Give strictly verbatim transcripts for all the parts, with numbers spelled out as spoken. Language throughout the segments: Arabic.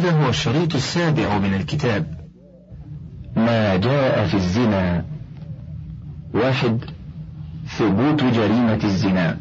هذا هو الشريط السابع من الكتاب. ما جاء في الزنا. واحد. ثبوت جريمة الزنا.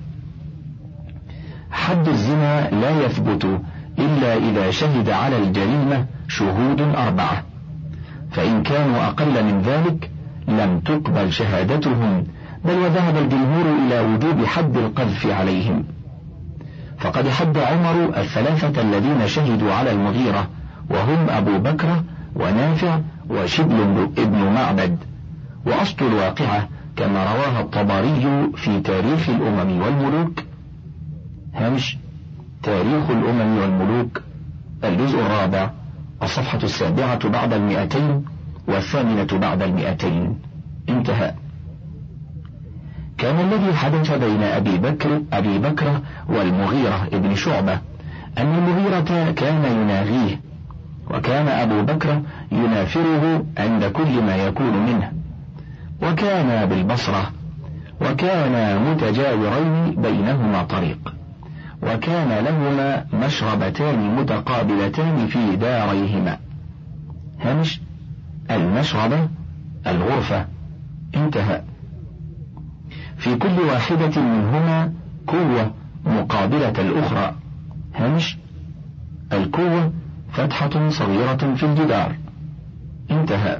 حد الزنا لا يثبت إلا إذا شهد على الجريمة شهود أربعة، فإن كانوا أقل من ذلك لم تقبل شهادتهم، بل وذهب الجمهور إلى وجوب حد القذف عليهم. فقد حد عمر الثلاثة الذين شهدوا على المغيرة، وهم أبو بكر ونافع وشبل ابن معبد. وأصل الواقعة كما رواها الطبري في تاريخ الأمم والملوك، هامش تاريخ الأمم والملوك الجزء الرابع الصفحة السابعة بعد المئتين والثامنة بعد المئتين، انتهى. كان الذي حدث بين أبي بكر أبي بكر والمغيرة ابن شعبة أن المغيرة كان يناغيه، وكان أبو بكر ينافره عند كل ما يكون منه، وكان بالبصرة، وكان متجاورين بينهما طريق، وكان لهما مشربتان متقابلتان في داريهما. هامش المشربة الغرفة، انتهى. في كل واحدة منهما كوة مقابلة الأخرى. هامش الكوة فتحة صغيرة في الجدار، انتهى.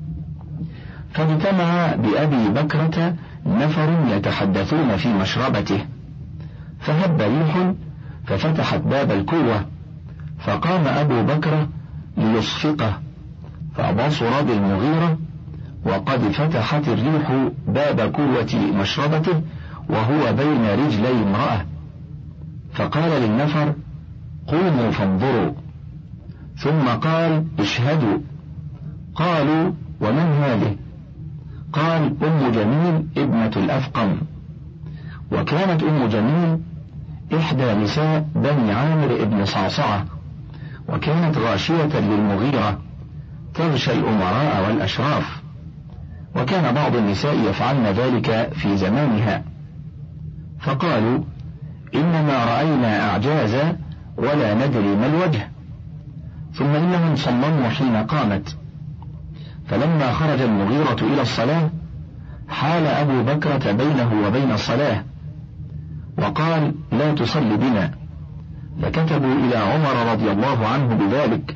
فاجتمع بأبي بكرة نفر يتحدثون في مشربته، فهب ريح ففتحت باب الكوة، فقام أبو بكر ليصفقه، فبصر بالمغيرة وقد فتحت الريح باب كوة مشربته وهو بين رجلي امرأة، فقال للنفر: قوموا فانظروا. ثم قال: اشهدوا. قالوا: ومن هذه؟ قال: أم جميل ابنة الأفقم. وكانت أم جميل إحدى نساء بني عامر ابن صعصعة، وكانت غاشية للمغيرة تغشى الأمراء والأشراف، وكان بعض النساء يفعلن ذلك في زمانها. فقالوا: إنما رأينا أعجازا ولا ندري ما الوجه. ثم إنهم صمموا حين قامت، فلما خرج المغيرة إلى الصلاة حال أبو بكرة بينه وبين الصلاة وقال: لا تصل بنا. فكتبوا إلى عمر رضي الله عنه بذلك،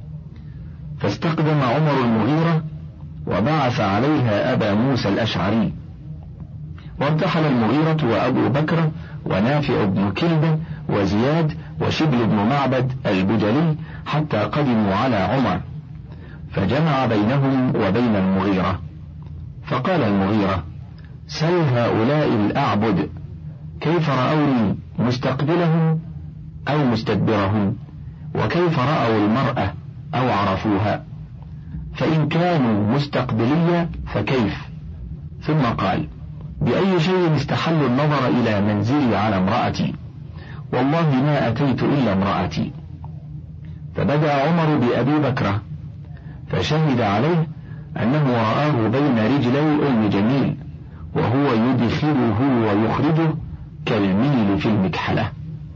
فاستقدم عمر المغيرة وبعث عليها أبا موسى الأشعري، وارتحل المغيرة وأبو بكر ونافع بن كلب وزياد وشبل بن معبد البجلي حتى قدموا على عمر، فجمع بينهم وبين المغيرة، فقال المغيرة: سل هؤلاء الأعبد كيف رأوني مستقبلهم أو مستدبرهم، وكيف رأوا المرأة أو عرفوها، فإن كانوا مستقبلية فكيف. ثم قال: بأي شيء استحلوا النظر إلى منزلي على امرأتي، والله ما أتيت إلا امرأتي. فبدأ عمر بأبي بكر فشهد عليه أنه رآه بين رجلي أم جميل وهو يدخله ويخرجه كالميل في المكحلة.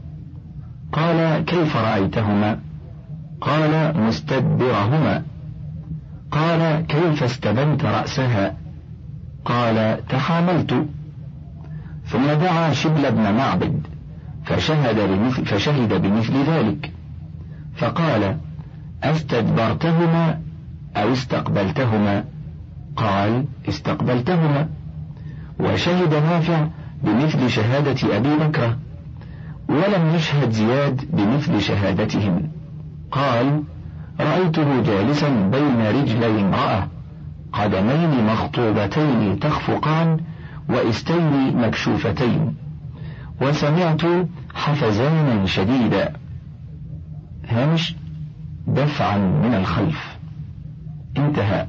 قال: كيف رأيتهما؟ قال: مستدبرهما. قال: كيف استبنت رأسها؟ قال: تحاملت. ثم دعا شبل بن معبد فشهد بمثل, فشهد بمثل ذلك، فقال: أستدبرتهما أو استقبلتهما؟ قال: استقبلتهما. وشهد نافع بمثل شهادة أبي بكر، ولم يشهد زياد بمثل شهادتهم. قال: رأيته جالسا بين رجلي امرأة، قدمين مخطوبتين تخفقان وإستين مكشوفتين، وسمعت حفزانا شديدا، هامش دفعا من الخلف، انتهى.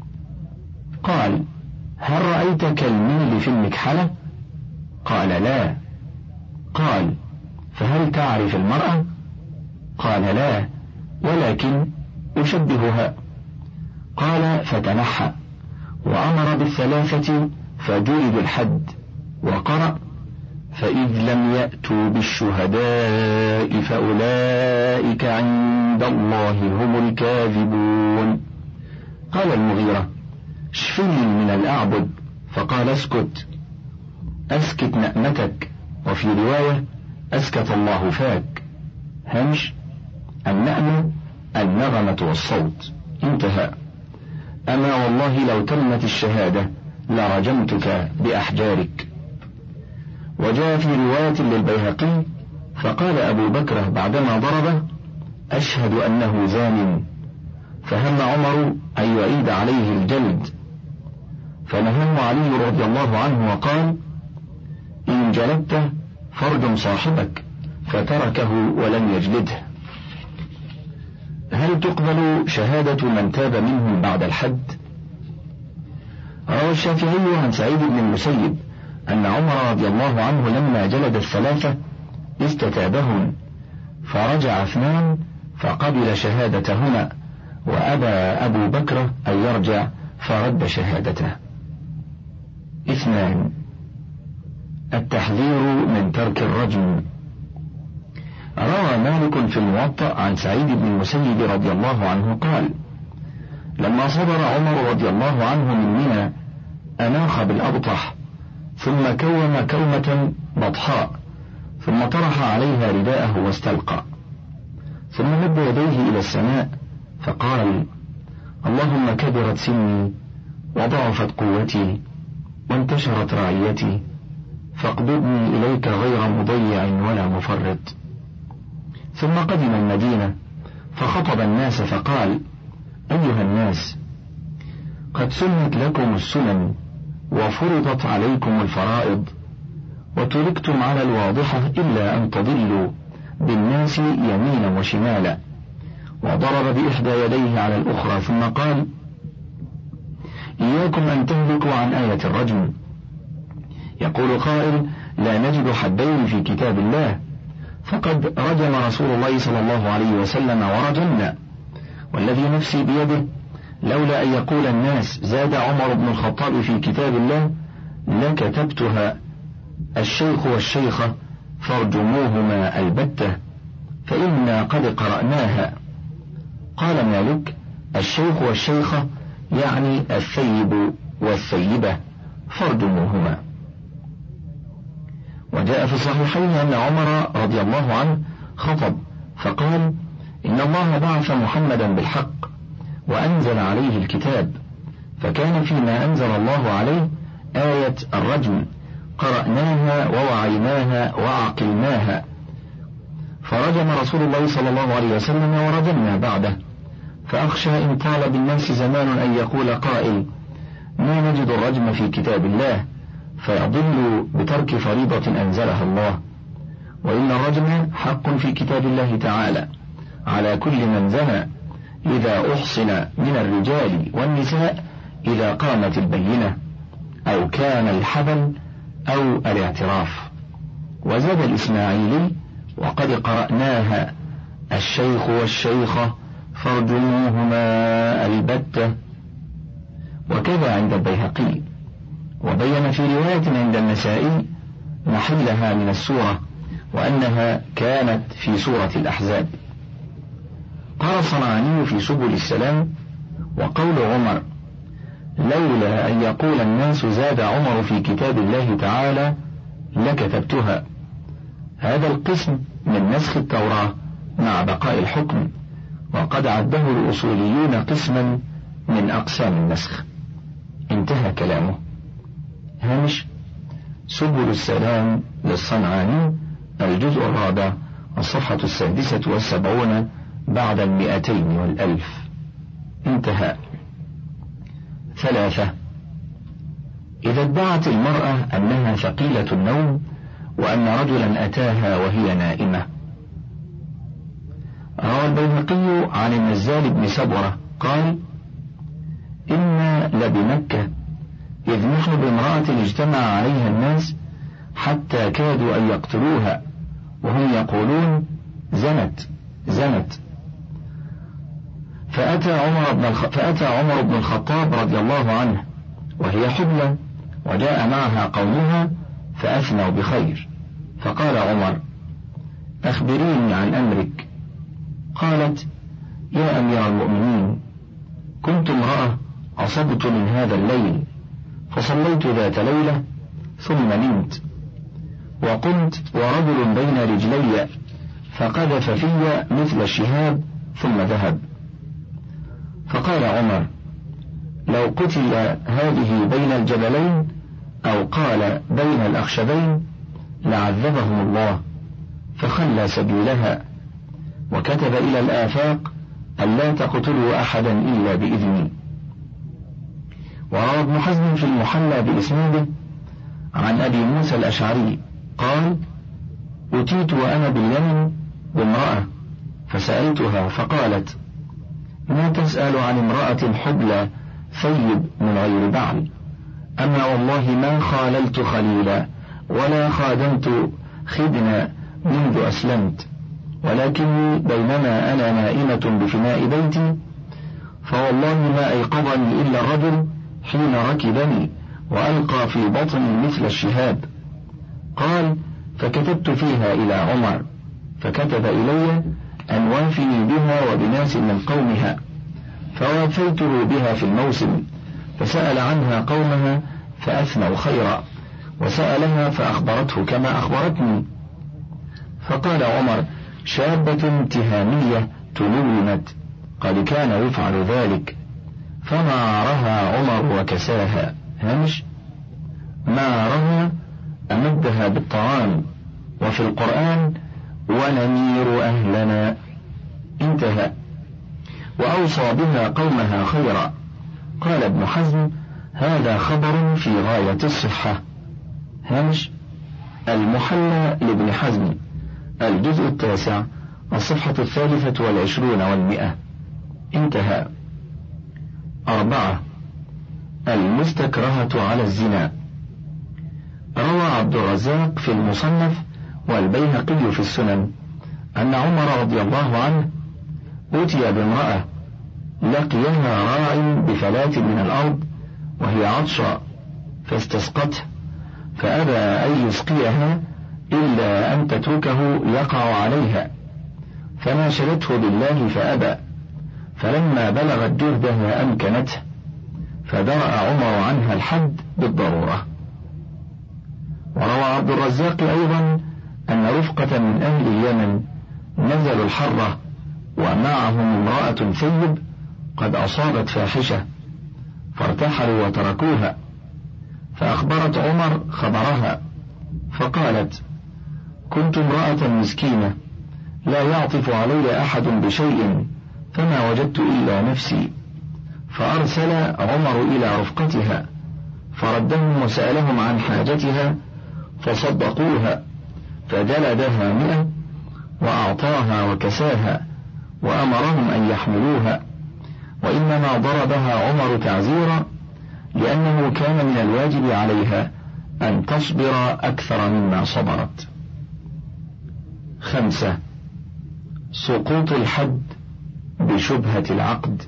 قال: هل رأيت كالميل في المكحلة؟ قال: لا. قال: فهل تعرف المرأة؟ قال: لا، ولكن أشبهها. قال: فتنحى وأمر بالثلاثة فجلدوا الحد، وقرأ: فإذ لم يأتوا بالشهداء فأولئك عند الله هم الكاذبون. قال المغيرة: اشفني من الأعبد، فقال: اسكت أسكت نأمتك، وفي رواية: أسكت الله فاك. همش: النأم النغمة والصوت. انتهى. أما والله لو تمت الشهادة لرجمتك بأحجارك. وجاء في رواية للبيهقي: فقال أبو بكر بعدما ضربه: أشهد أنه زان، فهم عمر أن يعيد عليه الجلد، فنهاه علي رضي الله عنه وقال: إن جلدته فارجم صاحبك، فتركه ولم يجلده. هل تقبل شهادة من تاب منهم بعد الحد؟ روى الشافعي عن سعيد بن المسيب أن عمر رضي الله عنه لما جلد الثلاثة استتابهم، فرجع اثنان فقبل شهادتهما، وأبى أبو بكر أن يرجع فرد شهادته. اثنان: التحذير من ترك الرجم. روى مالك في الموطأ عن سعيد بن المسيب رضي الله عنه قال: لما صبر عمر رضي الله عنه من منى أناخ بالأبطح، ثم كوم كومة بطحاء، ثم طرح عليها رداءه واستلقى، ثم مد يديه إلى السماء فقال: اللهم كبرت سني وضعفت قوتي وانتشرت رعيتي، فاقبضني إليك غير مضيع ولا مفرط. ثم قدم المدينة فخطب الناس فقال: أيها الناس، قد سنت لكم السنن وفرضت عليكم الفرائض، وتركتم على الواضحة إلا أن تضلوا بالناس يمينا وشمالا. وضرب بإحدى يديه على الأخرى ثم قال: إياكم أن تهلكوا عن آية الرجم. يقول قائل: لا نجد حدين في كتاب الله، فقد رجم رسول الله صلى الله عليه وسلم ورجمنا، والذي نفسي بيده لولا أن يقول الناس زاد عمر بن الخطاب في كتاب الله لكتبتها: الشيخ والشيخة فارجموهما البتة، فإنا قد قرأناها. قال مالك: الشيخ والشيخة يعني الثيب والثيبة، فارجموهما. وجاء في الصحيحين أن عمر رضي الله عنه خطب فقال: إن الله بعث محمدا بالحق وأنزل عليه الكتاب، فكان فيما أنزل الله عليه آية الرجم، قرأناها ووعيناها وعقلناها، فرجم رسول الله صلى الله عليه وسلم ورجمنا بعده. فأخشى إن طال بالناس زمان أن يقول قائل: ما نجد الرجم في كتاب الله، فيضل بترك فريضة أنزلها الله. وإن الرجم حق في كتاب الله تعالى على كل من زنى، إذا أحصن من الرجال والنساء، إذا قامت البينة أو كان الحبل أو الاعتراف. وزاد الإسماعيلي: وقد قرأناها الشيخ والشيخة فارجموهما البتة. وكذا عند البيهقي. وبين في رواية عند النسائي محلها من السورة، وأنها كانت في سورة الأحزاب. قال الصنعاني في سبل السلام: وقول عمر: لولا أن يقول الناس زاد عمر في كتاب الله تعالى لكتبتها، هذا القسم من نسخ التوراة مع بقاء الحكم، وقد عده الأصوليون قسما من أقسام النسخ. انتهى كلامه. هامش: سبل السلام للصنعاني، الجزء الرابع، الصفحة السادسة والسبعون بعد المئتين والألف. انتهى. ثلاثة: إذا ادعت المرأة أنها ثقيلة النوم وأن رجلا أتاها وهي نائمة. روى البيهقي عن النزال بن سبرة قال: إنا لبمكة إذ نحن بامرأة اجتمع عليها الناس حتى كادوا أن يقتلوها، وهم يقولون: زنت زنت. فأتى عمر بن الخ... فأتى عمر بن الخطاب رضي الله عنه وهي حبلى، وجاء معها قومها فأثنوا بخير، فقال عمر: أخبريني عن أمرك. قالت: يا أمير المؤمنين، كنت امرأة أصبت من هذا الليل، فصليت ذات ليلة ثم نمت، وقمت ورجل بين رجلي فقذف في مثل الشهاب ثم ذهب. فقال عمر: لو قتل هذه بين الجبلين أو قال بين الأخشبين لعذبهم الله، فخلى سبيلها، وكتب إلى الآفاق ألا تقتلوا أحدا إلا بإذني. وروى ابن حزم في المحلى بإسناده عن أبي موسى الأشعري قال: أتيت وأنا باليمن بامرأة فسألتها فقالت: ما تسأل عن امرأة حبلى ثيب من غير بعل؟ أما والله ما خاللت خليلا ولا خادمت خدنا منذ أسلمت، ولكني بينما أنا نائمة بفناء بيتي فوالله ما أيقظني إلا الرجل حين ركبني وألقى في بطني مثل الشهاب. قال: فكتبت فيها إلى عمر، فكتب إلي أن وافني بها وبناس من قومها، فوافيته بها في الموسم، فسأل عنها قومها فأثنوا خيرا، وسألها فأخبرته كما أخبرتني. فقال عمر: شابة تهامية تلومت قد كان يفعل ذلك، فمارها عمر وكساها. هامش: مارها أمدها بالطعام، وفي القرآن ونمير أهلنا. انتهى. وأوصى بها قومها خيرا. قال ابن حزم: هذا خبر في غاية الصحة. هامش: المحلى لابن حزم، الجزء التاسع، الصفحة الثالثة والعشرون والمئة. انتهى. أربعة. المستكرهة على الزنا. روى عبد الرزاق في المصنف والبيهقي في السنن أن عمر رضي الله عنه أتي بامرأة لقيها راع بفلاة من الأرض وهي عطشى، فاستسقته، فأبى أن يسقيها إلا أن تتركه يقع عليها، فناشدته بالله فأبى، فلما بلغت جهدها أمكنته، فدرأ عمر عنها الحد بالضرورة. وروى عبد الرزاق أيضا أن رفقة من أهل اليمن نزلوا الحرة ومعهم امرأة ثيب قد أصابت فاحشة، فارتحلوا وتركوها، فأخبرت عمر خبرها، فقالت: كنت امرأة مسكينة لا يعطف علي أحد بشيء، فما وجدت إلا نفسي، فأرسل عمر إلى رفقتها فردهم وسألهم عن حاجتها فصدقوها، فجلدها مئة وأعطاها وكساها وأمرهم أن يحملوها، وإنما ضربها عمر تعزيرا لأنه كان من الواجب عليها أن تصبر أكثر مما صبرت. خمسة. سقوط الحد بشبهة العقد.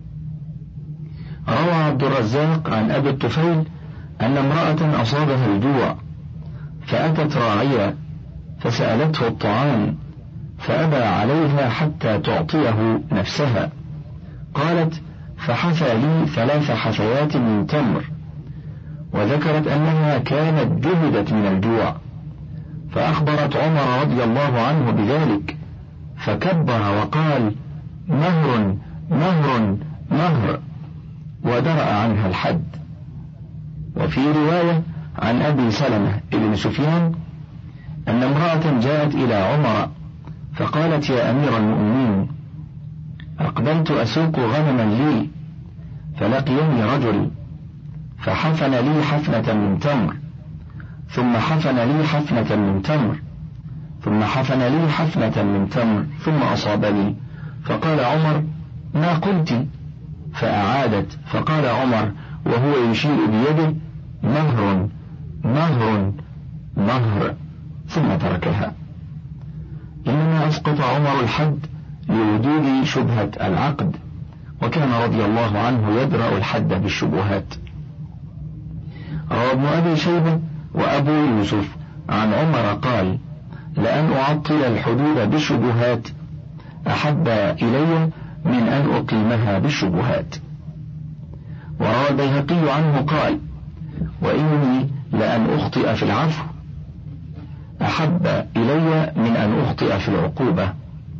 روى عبد الرزاق عن أبي الطفيل أن امرأة أصابها الجوع فأتت راعية فسألته الطعام فأبى عليها حتى تعطيه نفسها. قالت: فحثى لي ثلاث حثيات من تمر، وذكرت أنها كانت جهدت من الجوع، فأخبرت عمر رضي الله عنه بذلك، فكبر وقال: مهر مهر مهر، ودرأ عنها الحد. وفي رواية عن أبي سلمة بن سفيان أن امرأة جاءت إلى عمر فقالت: يا أمير المؤمنين، أقبلت أسوق غنما لي، فلقيني رجل فحفن لي حفنة من تمر، ثم حفن لي حفنة من تمر، ثم حفن لي حفنة من تمر، ثم أصابني، فقال عمر: ما قلت؟ فأعادت، فقال عمر وهو يشير بيده: مهر مهر مهر، ثم تركها. إنما أسقط عمر الحد لوجود شبهة العقد، وكان رضي الله عنه يدرأ الحد بالشبهات. روى ابن أبي شيبة وأبو يوسف عن عمر قال: لأن أعطل الحدود بالشبهات أحب إلي من أن أقيمها بالشبهات. وروى البيهقي عنه قال: وإني لأن أخطئ في العفو أحب إلي من أن أخطئ في العقوبة.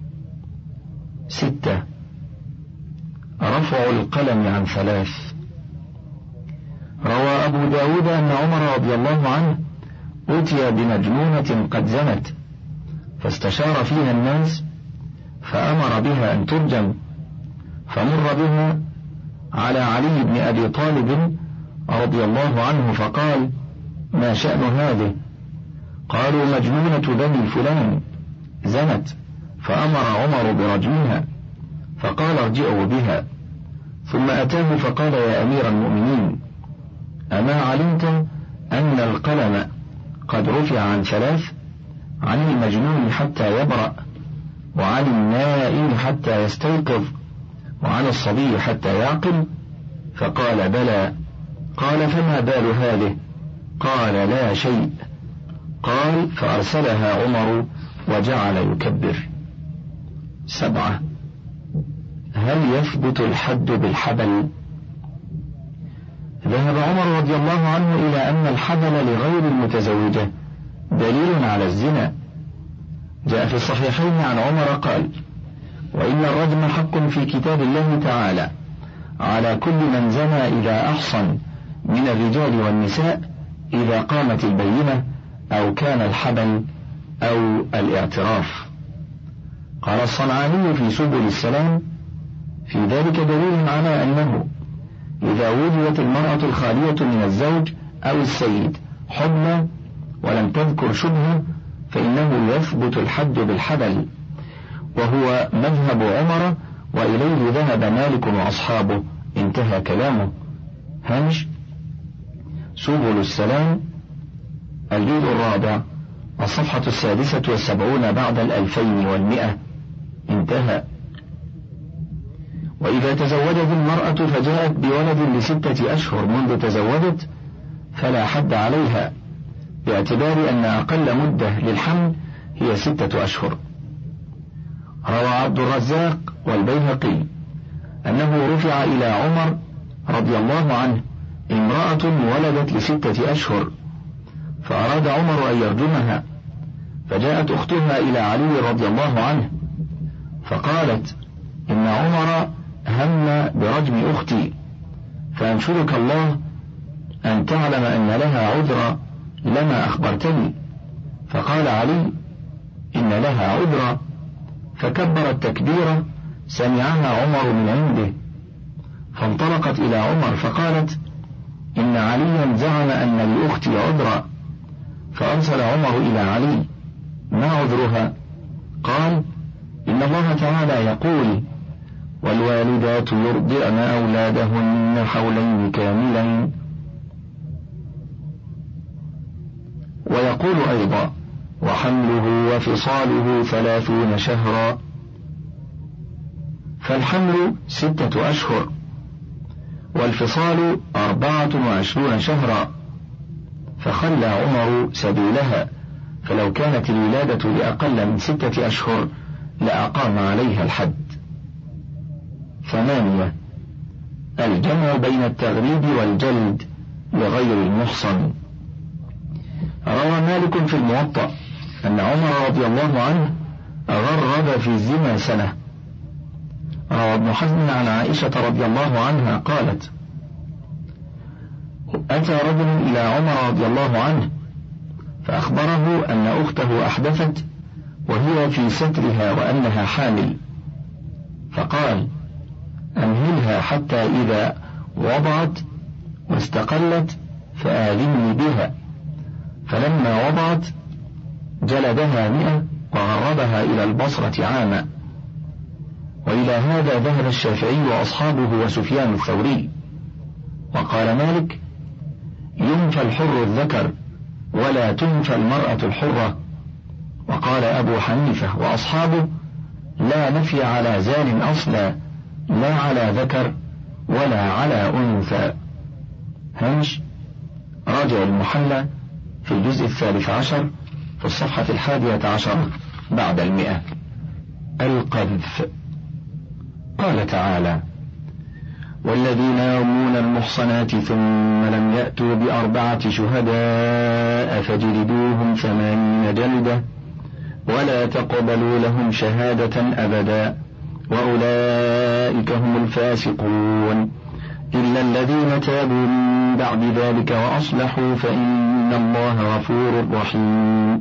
ستة. رفع القلم عن ثلاث. روى أبو داود أن عمر رضي الله عنه أتي بمجنونة قد زنت، فاستشار فيها الناس فأمر بها أن ترجم، فمر بها على علي بن أبي طالب رضي الله عنه فقال: ما شأن هذه؟ قالوا: مجنونة بني فلان زنت، فأمر عمر برجمها، فقال: ارجعوا بها. ثم أتاه فقال: يا أمير المؤمنين، أما علمت أن القلم قد رفع عن ثلاث، عن المجنون حتى يبرأ، وعن النائم حتى يستيقظ، وعن الصبي حتى يعقل؟ فقال: بلى. قال: فما بال هذه؟ قال: لا شيء. قال: فأرسلها عمر وجعل يكبر. سبعة. هل يثبت الحد بالحبل؟ ذهب عمر رضي الله عنه إلى أن الحبل لغير المتزوجة دليل على الزنا. جاء في الصحيحين عن عمر قال: وإن الرجم حق في كتاب الله تعالى على كل من زنى إذا أحصن من الرجال والنساء، إذا قامت البينة أو كان الحبل أو الاعتراف. قال الصنعاني في سبل السلام: في ذلك دليل على أنه إذا وجدت المرأة الخالية من الزوج أو السيد حبلى ولم تذكر شبهة فإنه يثبت الحد بالحبل، وهو مذهب عمر، وإليه ذهب مالك وأصحابه. انتهى كلامه. هامش سبل السلام، الجزء الرابع، الصفحة السادسة والسبعون بعد الألفين والمئة. انتهى. وإذا تزوجت المرأة فجاءت بولد لستة أشهر منذ تزوجت فلا حد عليها، باعتبار أن أقل مدة للحمل هي ستة أشهر. روى عبد الرزاق والبيهقي أنه رفع إلى عمر رضي الله عنه امرأة ولدت لستة أشهر، فأراد عمر أن يرجمها، فجاءت أختها إلى علي رضي الله عنه فقالت: إن عمر هم برجم أختي، فأنشدك الله أن تعلم أن لها عذرا لما أخبرتني. فقال علي: إن لها عذرا، فكبر التكبير سمعها عمر من عنده، فانطلقت إلى عمر فقالت: إن عليا زعم أن لأختي عذرا. فأرسل عمر إلى علي: ما عذرها؟ قال: إن الله تعالى يقول: والوالدات يرضعن أولادهن حولين كاملين، ويقول أيضا: وحمله وفصاله ثلاثون شهرا. فالحمل ستة أشهر، والفصال أربعة وعشرون شهرا. فخلى عمر سبيلها، فلو كانت الولادة لأقل من ستة أشهر لأقام عليها الحد. ثمانية. الجمع بين التغريب والجلد لغير المحصن. روى مالك في الموطأ أن عمر رضي الله عنه غرد في الزنا سنة. روى ابن حزم عن عائشة رضي الله عنها قالت: أتى رجل إلى عمر رضي الله عنه فأخبره أن أخته أحدثت وهي في سترها وأنها حامل، فقال: أمهلها حتى إذا وضعت واستقلت فآذني بها. فلما وضعت جلدها مئة وغربها إلى البصرة عاما. وإلى هذا ذهب الشافعي وأصحابه وسفيان الثوري. وقال مالك: ينفى الحر الذكر ولا تنفى المرأة الحرة. وقال أبو حنيفة وأصحابه: لا نفي على زان أصلا، لا على ذكر ولا على أنثى. هنش راجع المحلى في الجزء الثالث عشر في الصفحة الحادية عشر بعد المئة. القذف. قال تعالى: والذين يرمون المحصنات ثم لم يأتوا بأربعة شهداء فاجلدوهم ثمانين جلدة ولا تقبلوا لهم شهادة أبدا وأولئك هم الفاسقون إلا الذين تابوا من بعد ذلك وأصلحوا فإن الله غفور رحيم.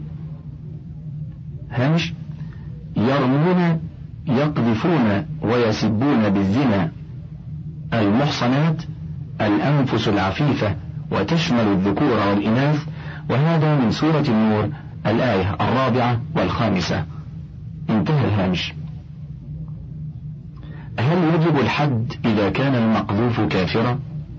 هامش: يرمون يقذفون ويسبون بالزنا المحصنات الأنفس العفيفة، وتشمل الذكور والإناث، وهذا من سورة النور الآية الرابعة والخامسة. انتهى الهامش. هل يجب الحد إذا كان المقذوف كافرا؟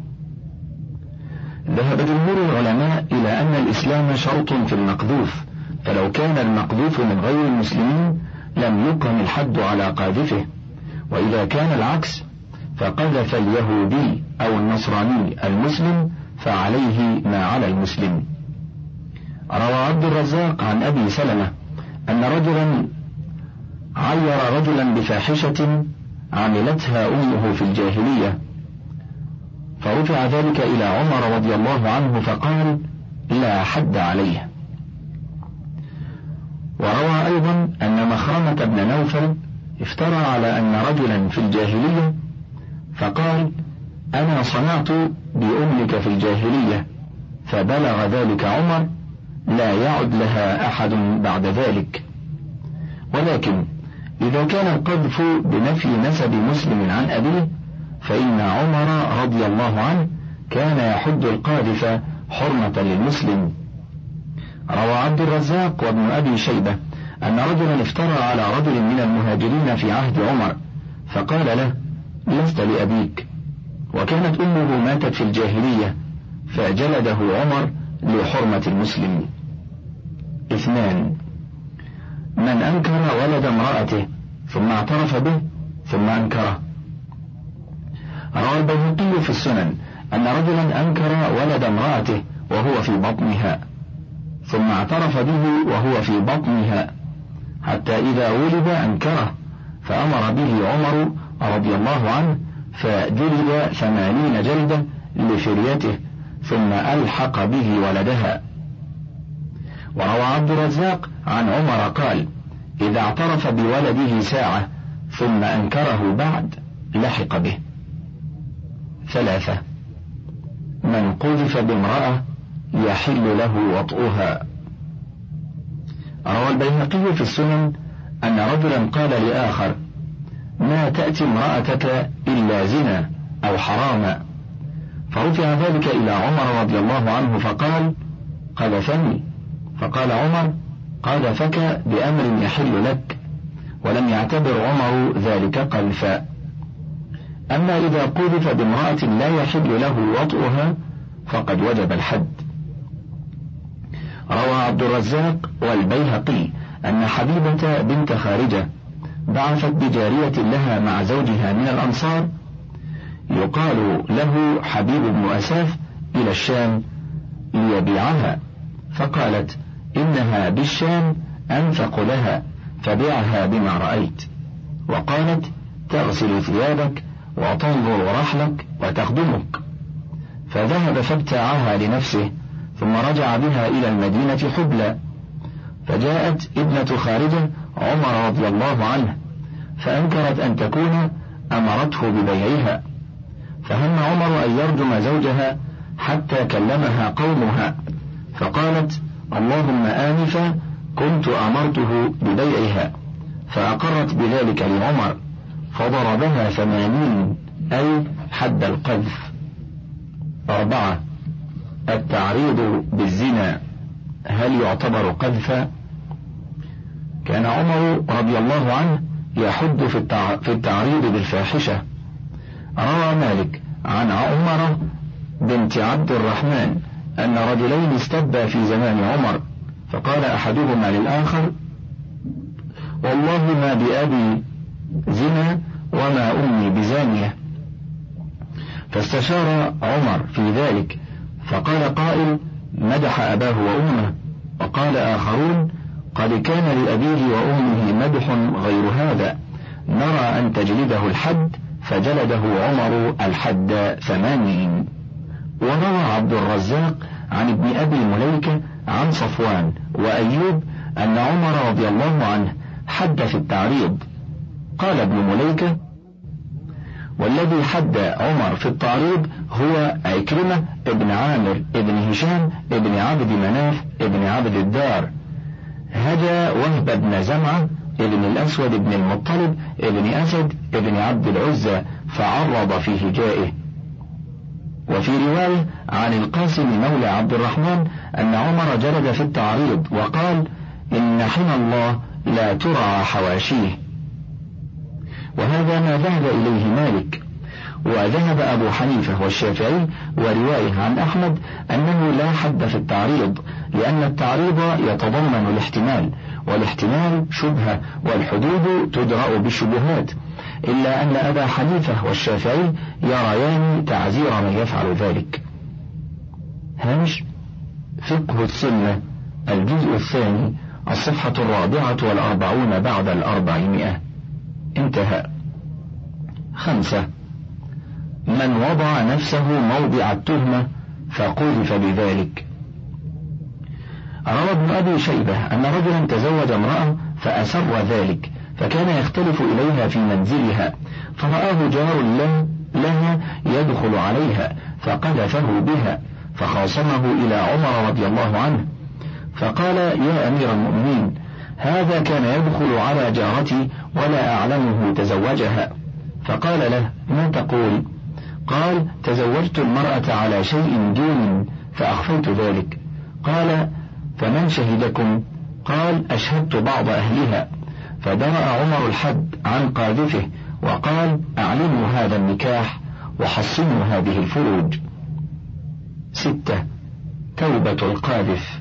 ذهب جمهور العلماء إلى أن الإسلام شرط في المقذوف، فلو كان المقذوف من غير المسلمين لم يقم الحد على قاذفه، وإذا كان العكس فقذف اليهودي أو النصراني المسلم فعليه ما على المسلم. روى عبد الرزاق عن أبي سلمة أن رجلا عير رجلا بفاحشة عملتها أمه في الجاهلية، فرفع ذلك إلى عمر رضي الله عنه فقال: لا حد عليه. وروى أيضا أن مخرمة بن نوفل افترى على أن رجلا في الجاهلية فقال: أنا صنعت بأمك في الجاهلية، فبلغ ذلك عمر، لا يعد لها أحد بعد ذلك. ولكن إذا كان القذف بنفي نسب مسلم عن أبيه فإن عمر رضي الله عنه كان يحد القاذف حرمة للمسلم. روى عبد الرزاق وابن أبي شيبة أن رجلا افترى على رجل من المهاجرين في عهد عمر فقال له: لست لأبيك، وكانت أمه ماتت في الجاهلية، فجلده عمر لحرمة المسلم. اثنان: من أنكر ولد امرأته ثم اعترف به ثم أنكره. روى البيهقي في السنن أن رجلا أنكر ولد امرأته وهو في بطنها ثم اعترف به وهو في بطنها حتى إذا ولد أنكره، فأمر به عمر رضي الله عنه فجلد ثمانين جلدة لفريته ثم ألحق به ولدها. وروى عبد الرزاق عن عمر قال: إذا اعترف بولده ساعة ثم أنكره بعد لحق به. ثلاثة: من قذف بامرأة يحل له وطئها. روى البيهقي في السنن أن رجلا قال لآخر: ما تأتي امرأتك إلا زنا أو حراما، فرفع ذلك إلى عمر رضي الله عنه فقال: قذفني. فقال عمر: قذفك بأمر يحل لك، ولم يعتبر عمر ذلك قذفا. أما إذا قذف بامرأة لا يحل له وطئها فقد وجب الحد. روى عبد الرزاق والبيهقي أن حبيبة بنت خارجة بعثت بجارية لها مع زوجها من الأنصار يقال له حبيب بن أساف إلى الشام ليبيعها، فقالت: إنها بالشام أنفق لها فبيعها بما رأيت. وقالت: تغسل ثيابك وتنظر رحلك وتخدمك. فذهب فابتاعها لنفسه ثم رجع بها إلى المدينة حبلى. فجاءت ابنة خارجة عمر رضي الله عنه فأنكرت أن تكون أمرته ببيعها، فهم عمر أن يرجم زوجها حتى كلمها قومها، فقالت: اللهم آنفا كنت أمرته ببيعها، فأقرت بذلك لعمر فضربها ثمانين أي حد القذف. أربعة: التعريض بالزنا هل يعتبر قذفا؟ كان عمر رضي الله عنه يحد في التعريض بالفاحشة. روى مالك عن عمر بنت عبد الرحمن أن رجلين استبا في زمان عمر، فقال أحدهما للآخر: والله ما بأبي زنا وما أمي بزانية. فاستشار عمر في ذلك، فقال قائل: مدح أباه وأمه. وقال آخرون: قد كان لأبيه وأمه مدح غير هذا، نرى أن تجلده الحد، فجلده عمر الحد ثمانين. وروى عبد الرزاق عن ابن أبي مليكة عن صفوان وأيوب أن عمر رضي الله عنه حد في التعريض. قال ابن مليكة: والذي حد عمر في التعريض هو عكرمة ابن عامر ابن هشام ابن عبد مناف ابن عبد الدار، هدى وهب بن زمعة ابن الأسود ابن المطلب ابن أسد ابن عبد العزى فعرض في هجائه. وفي رواية عن القاسم مولى عبد الرحمن أن عمر جلد في التعريض وقال: إن حمى الله لا ترعى حواشيه. وهذا ما ذهب إليه مالك. وذهب أبو حنيفة والشافعي ورواية عن أحمد أنه لا حد في التعريض، لأن التعريض يتضمن الاحتمال، والاحتمال شبهة، والحدود تدرأ بالشبهات، إلا أن أبا حنيفة والشافعي يريان تعزير من يفعل ذلك. هامش فقه السنة الجزء الثاني الصفحة الرابعة والأربعون بعد الأربعمائة. انتهى. خمسة: من وضع نفسه موضع التهمة فقذف بذلك. روى ابن أبي شيبة أن رجلا تزوج امرأة فأسر ذلك، فكان يختلف إليها في منزلها، فرآه جار له لها يدخل عليها فقذفه بها، فخاصمه إلى عمر رضي الله عنه، فقال: يا أمير المؤمنين، هذا كان يدخل على جارتي ولا أعلمه تزوجها. فقال له: ما تقول؟ قال: تزوجت المرأة على شيء دون فأخفيت ذلك. قال: فمن شهدكم؟ قال: أشهدت بعض أهلها. فدرأ عمر الحد عن قاذفه وقال: أعلنوا هذا النكاح وحصنوا هذه الفروج. ستة: توبة القاذف.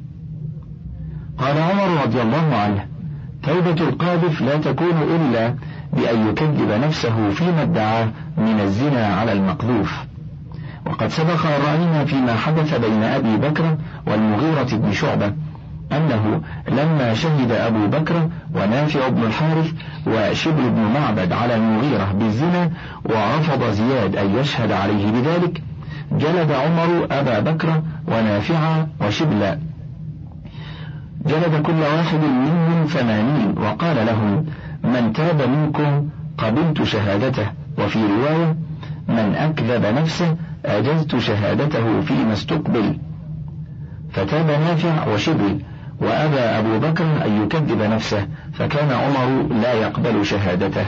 قال عمر رضي الله عنه: توبة القاذف لا تكون إلا بأن يكذب نفسه فيما ادعاه من الزنا على المقذوف. وقد سبق أن رأينا فيما حدث بين أبي بكر والمغيرة بن شعبة أنه لما شهد أبو بكر ونافع بن الحارث وشبل بن معبد على المغيرة بالزنا ورفض زياد أن يشهد عليه بذلك، جلد عمر أبا بكر ونافع وشبل، جلد كل واحد منهم ثمانين، وقال لهم: من تاب منكم قبلت شهادته. وفي رواية: من أكذب نفسه أجزت شهادته فيما استقبل. فتاب نافع وشبل، وأبى أبو بكر أن يكذب نفسه، فكان عمر لا يقبل شهادته.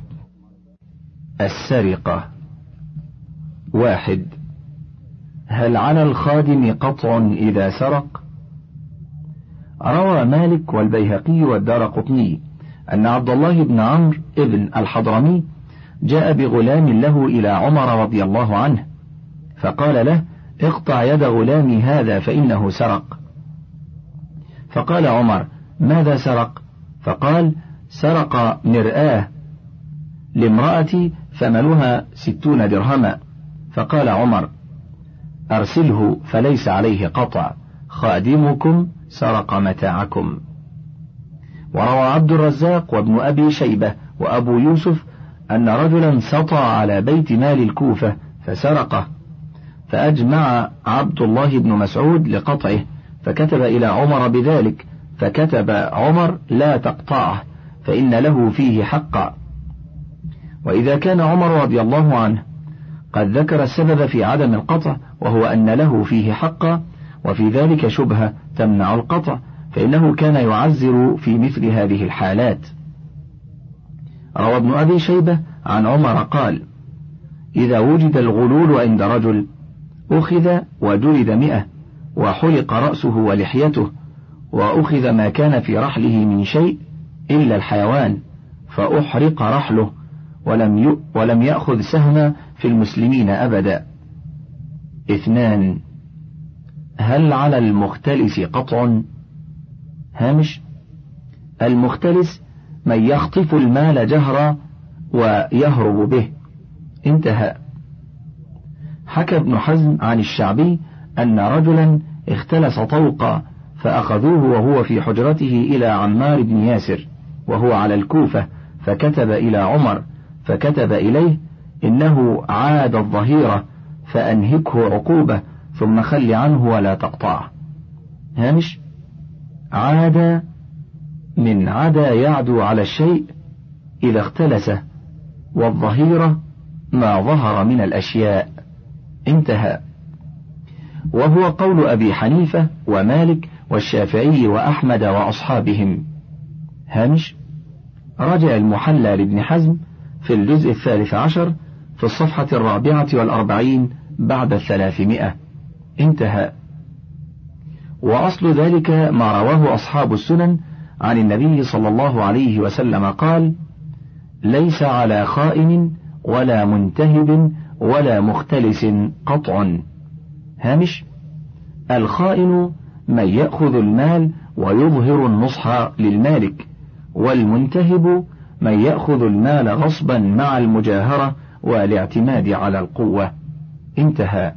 السرقة. واحد: هل على الخادم قطع إذا سرق؟ روى مالك والبيهقي والدارقطني أن عبد الله بن عمرو ابن الحضرمي جاء بغلام له إلى عمر رضي الله عنه، فقال له: اقطع يد غلامي هذا فإنه سرق. فقال عمر: ماذا سرق؟ فقال: سرق مرآة لامرأتي ثمنها ستون درهما. فقال عمر: أرسله فليس عليه قطع، خادمكم سرق متاعكم. وروى عبد الرزاق وابن أبي شيبة وأبو يوسف أن رجلا سطى على بيت مال الكوفة فسرقه، فأجمع عبد الله بن مسعود لقطعه، فكتب إلى عمر بذلك، فكتب عمر: لا تقطعه فإن له فيه حقا. وإذا كان عمر رضي الله عنه قد ذكر السبب في عدم القطع وهو أن له فيه حقا، وفي ذلك شبهة تمنع القطع، فإنه كان يعزر في مثل هذه الحالات. روى ابن أبي شيبة عن عمر قال: إذا وجد الغلول عند رجل أخذ وجلد مئة، وحلق رأسه ولحيته، وأخذ ما كان في رحله من شيء إلا الحيوان، فأحرق رحله، ولم ولم يأخذ سهما في المسلمين أبدا. اثنان: هل على المختلس قطع؟ هامش: المختلس من يخطف المال جهرا ويهرب به. انتهى. حكى ابن حزم عن الشعبي أن رجلا اختلس طوقا فأخذوه وهو في حجرته إلى عمار بن ياسر وهو على الكوفة، فكتب إلى عمر فكتب إليه: إنه عاد الظهيرة فأنهكه عقوبة ثم خل عنه ولا تقطعه. هامش: عاد من عدا يعدو على الشيء إذا اختلسه، والظهيرة ما ظهر من الأشياء. انتهى. وهو قول أبي حنيفة ومالك والشافعي وأحمد وأصحابهم. هامش: رجع المحلى لابن حزم في الجزء الثالث عشر في الصفحة الرابعة والأربعين بعد الثلاثمائة. انتهى. وأصل ذلك ما رواه أصحاب السنن عن النبي صلى الله عليه وسلم قال: ليس على خائن ولا منتهب ولا مختلس قطع. هامش: الخائن من يأخذ المال ويظهر النصح للمالك، والمنتهب من يأخذ المال غصبا مع المجاهرة والاعتماد على القوة. انتهى.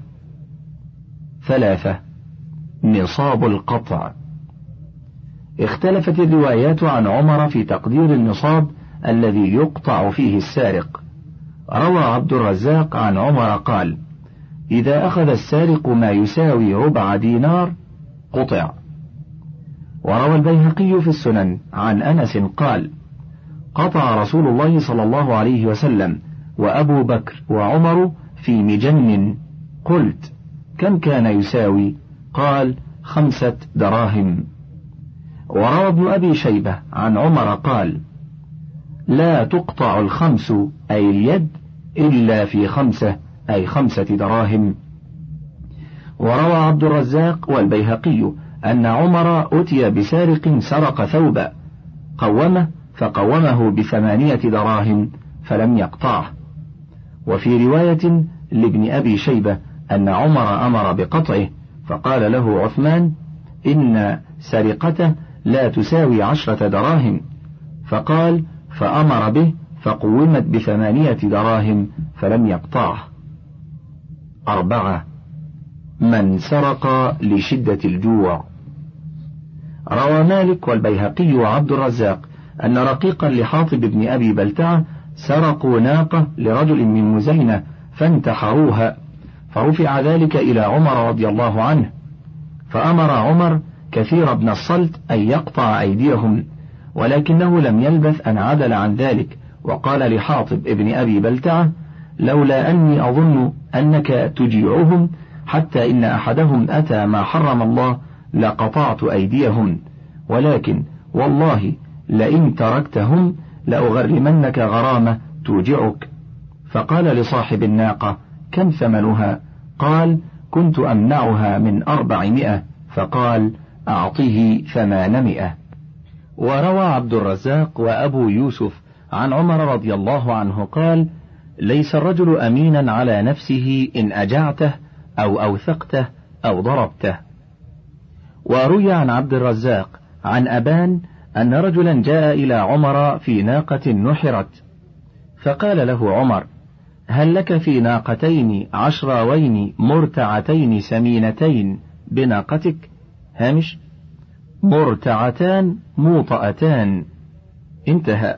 ثلاثة. نصاب القطع. اختلفت الروايات عن عمر في تقدير النصاب الذي يقطع فيه السارق. روى عبد الرزاق عن عمر قال: إذا أخذ السارق ما يساوي ربع دينار قطع. وروى البيهقي في السنن عن أنس قال: قطع رسول الله صلى الله عليه وسلم وأبو بكر وعمر في مجن. قلت: كم كان يساوي؟ قال: خمسة دراهم. وروى ابن أبي شيبة عن عمر قال: لا تقطع الخمس أي اليد إلا في خمسة أي خمسة دراهم. وروى عبد الرزاق والبيهقي أن عمر أتي بسارق سرق ثوبا قومه فقومه بثمانية دراهم فلم يقطعه. وفي رواية لابن أبي شيبة أن عمر أمر بقطعه فقال له عثمان: إن سرقته لا تساوي عشرة دراهم، فقال: فأمر به فقومت بثمانية دراهم فلم يقطعه. أربعة. من سرق لشدة الجوع. روى مالك والبيهقي وعبد الرزاق أن رقيقا لحاطب بن أبي بلتعة سرقوا ناقة لرجل من مزينة فانتحروها، فرفع ذلك إلى عمر رضي الله عنه، فأمر عمر كثير بن الصلت أن يقطع أيديهم، ولكنه لم يلبث أن عدل عن ذلك وقال لحاطب ابن أبي بلتعة: لولا أني أظن أنك تجيعهم حتى إن أحدهم أتى ما حرم الله لقطعت أيديهم، ولكن والله لئن تركتهم لأغرمنك غرامة توجعك. فقال لصاحب الناقة: كم ثمنها؟ قال: كنت أمنعها من أربعمائة. فقال: أعطه ثمانمائة. وروى عبد الرزاق وأبو يوسف عن عمر رضي الله عنه قال: ليس الرجل أمينا على نفسه إن أجعته أو أوثقته أو ضربته. وروي عن عبد الرزاق عن أبان أن رجلا جاء إلى عمر في ناقة نحرت، فقال له عمر: هل لك في ناقتين عشراوين مرتعتين سمينتين بناقتك؟ هامش: مرتعتان موطأتان. انتهى.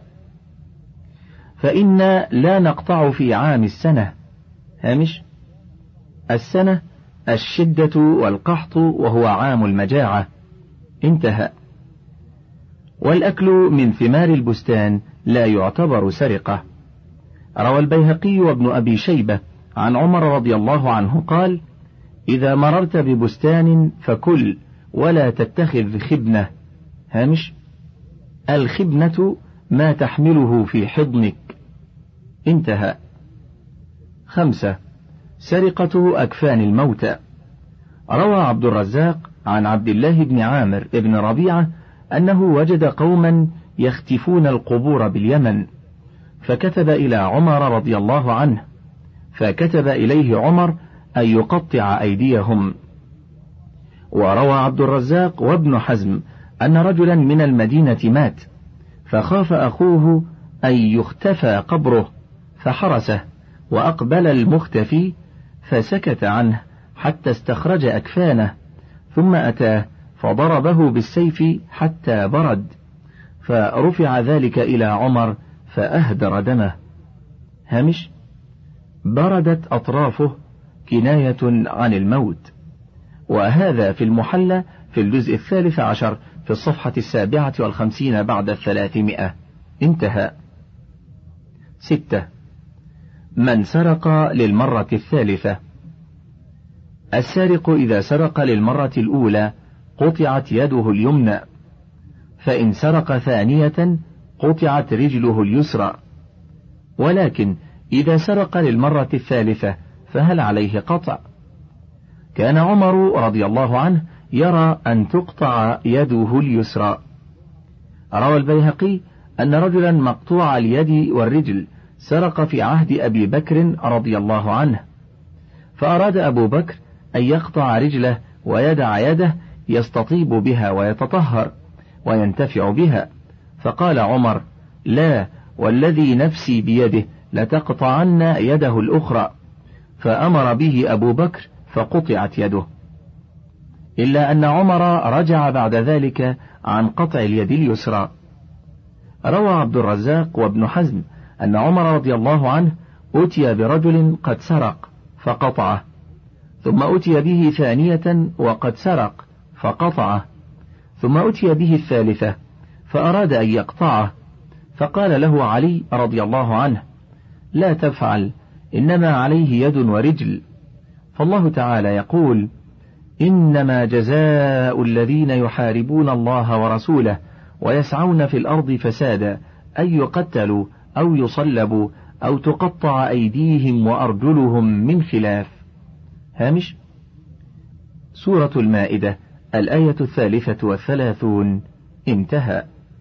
فإنا لا نقطع في عام السنة. هامش: السنة الشدة والقحط وهو عام المجاعة. انتهى. والأكل من ثمار البستان لا يعتبر سرقة. روى البيهقي وابن أبي شيبة عن عمر رضي الله عنه قال: إذا مررت ببستان فكل ولا تتخذ خبنة. هامش: الخبنة ما تحمله في حضنك. انتهى. خمسة. سرقة أكفان الموتى. روى عبد الرزاق عن عبد الله بن عامر بن ربيعة أنه وجد قوما يختفون القبور باليمن، فكتب إلى عمر رضي الله عنه، فكتب إليه عمر أن يقطع أيديهم. وروى عبد الرزاق وابن حزم أن رجلا من المدينة مات، فخاف أخوه أن يختفى قبره فحرسه، وأقبل المختفي فسكت عنه حتى استخرج أكفانه، ثم أتاه فضربه بالسيف حتى برد، فرفع ذلك إلى عمر فأهدر دمه. هامش: بردت أطرافه كناية عن الموت، وهذا في المحلى في الجزء الثالث عشر في الصفحة السابعة والخمسين بعد الثلاثمائة. انتهى. ستة. من سرق للمرة الثالثة. السارق إذا سرق للمرة الأولى قطعت يده اليمنى، فإن سرق ثانية قطعت رجله اليسرى، ولكن إذا سرق للمرة الثالثة فهل عليه قطع؟ كان عمر رضي الله عنه يرى أن تقطع يده اليسرى. روى البيهقي أن رجلا مقطوع اليد والرجل سرق في عهد أبي بكر رضي الله عنه، فأراد أبو بكر أن يقطع رجله ويدع يده يستطيب بها ويتطهر وينتفع بها، فقال عمر: لا، والذي نفسي بيده لتقطعن يده الأخرى، فأمر به أبو بكر فقطعت يده. إلا أن عمر رجع بعد ذلك عن قطع اليد اليسرى. روى عبد الرزاق وابن حزم أن عمر رضي الله عنه أتي برجل قد سرق فقطعه، ثم أتي به ثانية وقد سرق فقطعه، ثم أتي به الثالثة فأراد أن يقطعه، فقال له علي رضي الله عنه: لا تفعل، إنما عليه يد ورجل، فالله تعالى يقول: إنما جزاء الذين يحاربون الله ورسوله ويسعون في الأرض فسادا أن يقتلوا أو يصلبوا أو تقطع أيديهم وأرجلهم من خلاف. هامش: سورة المائدة الآية الثالثة والثلاثون. انتهى.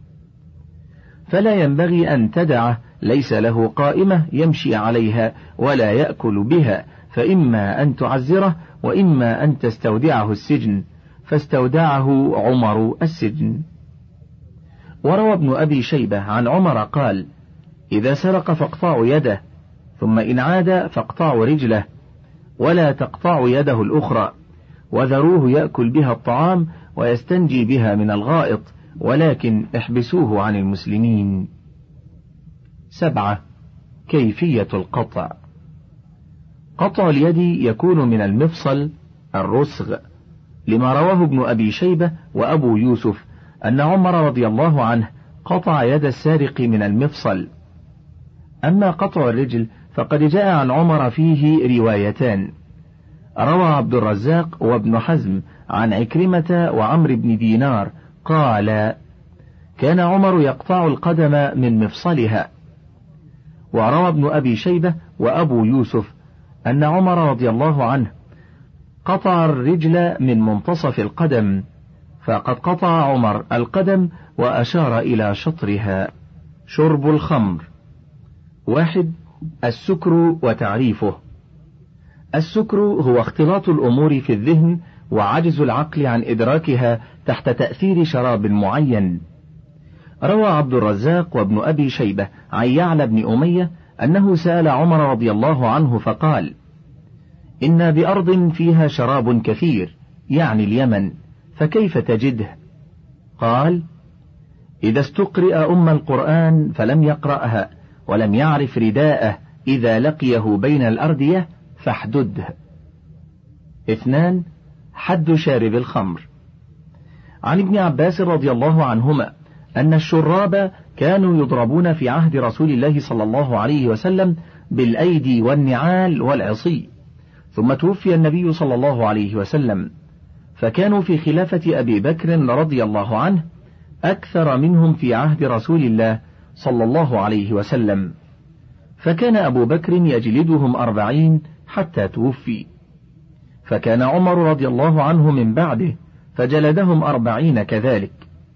فلا ينبغي أن تدعه ليس له قائمة يمشي عليها ولا يأكل بها، فإما أن تعزره وإما أن تستودعه السجن، فاستودعه عمر السجن. وروى ابن أبي شيبة عن عمر قال: إذا سرق فاقطعوا يده، ثم إن عاد فاقطعوا رجله، ولا تقطعوا يده الأخرى، وذروه يأكل بها الطعام ويستنجي بها من الغائط، ولكن احبسوه عن المسلمين. سبعة. كيفية القطع. قطع اليد يكون من المفصل الرسغ، لما رواه ابن أبي شيبة وأبو يوسف أن عمر رضي الله عنه قطع يد السارق من المفصل. أما قطع الرجل فقد جاء عن عمر فيه روايتان. روى عبد الرزاق وابن حزم عن عكرمة وعمر بن دينار قال: كان عمر يقطع القدم من مفصلها. وروى ابن أبي شيبة وأبو يوسف أن عمر رضي الله عنه قطع الرجل من منتصف القدم، فقد قطع عمر القدم وأشار إلى شطرها. شرب الخمر. واحد. السكر وتعريفه. السكر هو اختلاط الأمور في الذهن وعجز العقل عن إدراكها تحت تأثير شراب معين. روى عبد الرزاق وابن أبي شيبة عن يعلى بن أمية أنه سأل عمر رضي الله عنه فقال: إن بأرض فيها شراب كثير، يعني اليمن، فكيف تجده؟ قال: إذا استقرئ أم القرآن فلم يقرأها ولم يعرف رداءه إذا لقيه بين الأردية فاحدده. اثنان. حد شارب الخمر. عن ابن عباس رضي الله عنهما أن الشراب كانوا يضربون في عهد رسول الله صلى الله عليه وسلم بالأيدي والنعال والعصي، ثم توفي النبي صلى الله عليه وسلم، فكانوا في خلافة أبي بكر رضي الله عنه أكثر منهم في عهد رسول الله صلى الله عليه وسلم، فكان أبو بكر يجلدهم أربعين حتى توفي، فكان عمر رضي الله عنه من بعده فجلدهم أربعين كذلك،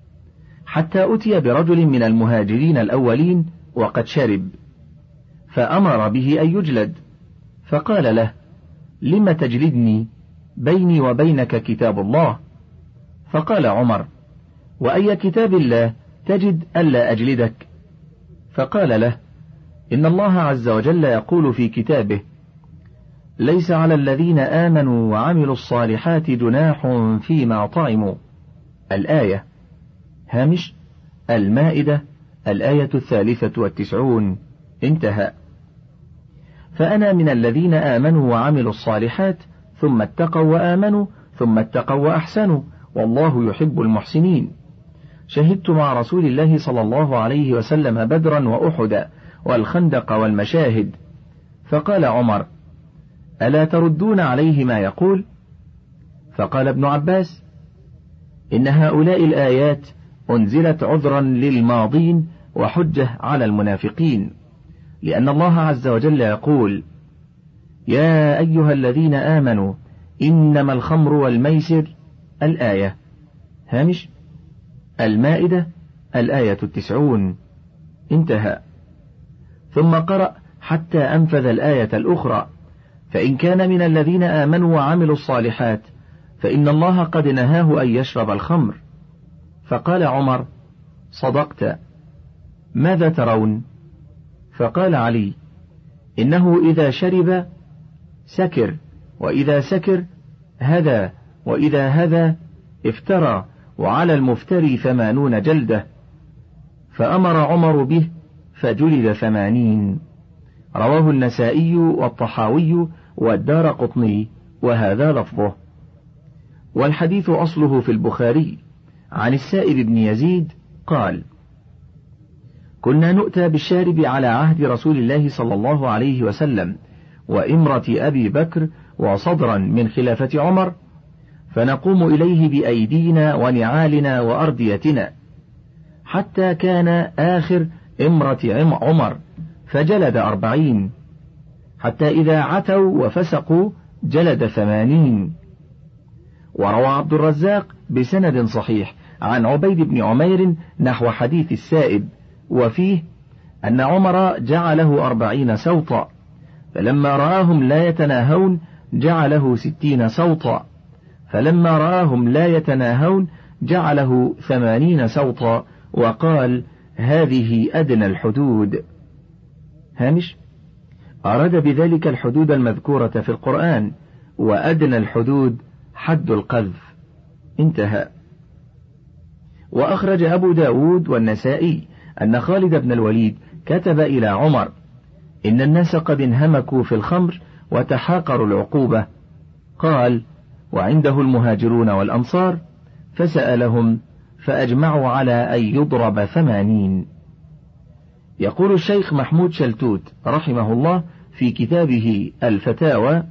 حتى أتي برجل من المهاجرين الأولين وقد شرب، فأمر به أن يجلد، فقال له: لم تجلدني؟ بيني وبينك كتاب الله. فقال عمر: وأي كتاب الله تجد ألا أجلدك؟ فقال له: إن الله عز وجل يقول في كتابه: ليس على الذين آمنوا وعملوا الصالحات جناح فيما طعموا. الآية. هامش المائدة الآية الثالثة والتسعون. انتهى. فأنا من الذين آمنوا وعملوا الصالحات ثم اتقوا وآمنوا ثم اتقوا وأحسنوا والله يحب المحسنين. شهدت مع رسول الله صلى الله عليه وسلم بدرا وأحدا والخندق والمشاهد. فقال عمر: ألا تردون عليه ما يقول؟ فقال ابن عباس: إن هؤلاء الآيات أنزلت عذرا للماضين وحجة على المنافقين، لأن الله عز وجل يقول: يا أيها الذين آمنوا إنما الخمر والميسر. الآية. هامش المائدة الآية التسعون. انتهى. ثم قرأ حتى أنفذ الآية الأخرى: فإن كان من الذين آمنوا وعملوا الصالحات فإن الله قد نهاه أن يشرب الخمر. فقال عمر: صدقت، ماذا ترون؟ فقال علي: إنه إذا شرب سكر، وإذا سكر هدى، وإذا هدى افترى، وعلى المفتري ثمانون جلدة. فأمر عمر به فجلد ثمانين. رواه النسائي والطحاوي والدارقطني وهذا لفظه. والحديث أصله في البخاري عن السائب بن يزيد قال: كنا نؤتى بالشارب على عهد رسول الله صلى الله عليه وسلم وإمرة أبي بكر وصدرا من خلافة عمر، فنقوم إليه بأيدينا ونعالنا وأرديتنا، حتى كان آخر إمرة عمر فجلد أربعين، حتى إذا عتوا وفسقوا جلد ثمانين. وروى عبد الرزاق بسند صحيح عن عبيد بن عمير نحو حديث السائب، وفيه أن عمر جعله أربعين سوطا، فلما رآهم لا يتناهون جعله ستين سوطا، فلما رآهم لا يتناهون جعله ثمانين سوطا، وقال: هذه أدنى الحدود. هامش أراد بذلك الحدود المذكورة في القرآن، وأدنى الحدود حد القذف. انتهى. وأخرج أبو داود والنسائي أن خالد بن الوليد كتب إلى عمر: إن الناس قد انهمكوا في الخمر وتحاقروا العقوبة. قال: وعنده المهاجرون والأنصار، فسألهم فأجمعوا على أن يضرب ثمانين. يقول الشيخ محمود شلتوت رحمه الله في كتابه الفتاوى: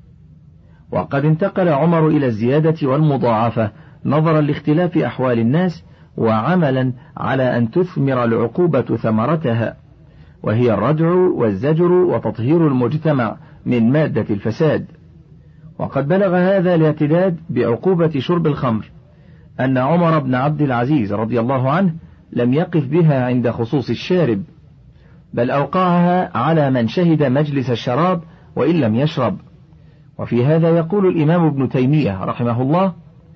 وقد انتقل عمر إلى الزيادة والمضاعفة نظرا لاختلاف أحوال الناس، وعملا على أن تثمر العقوبة ثمرتها، وهي الردع والزجر وتطهير المجتمع من مادة الفساد. وقد بلغ هذا الاعتداد بعقوبة شرب الخمر أن عمر بن عبد العزيز رضي الله عنه لم يقف بها عند خصوص الشارب، بل أوقعها على من شهد مجلس الشراب وإن لم يشرب. وفي هذا يقول الإمام ابن تيمية رحمه الله: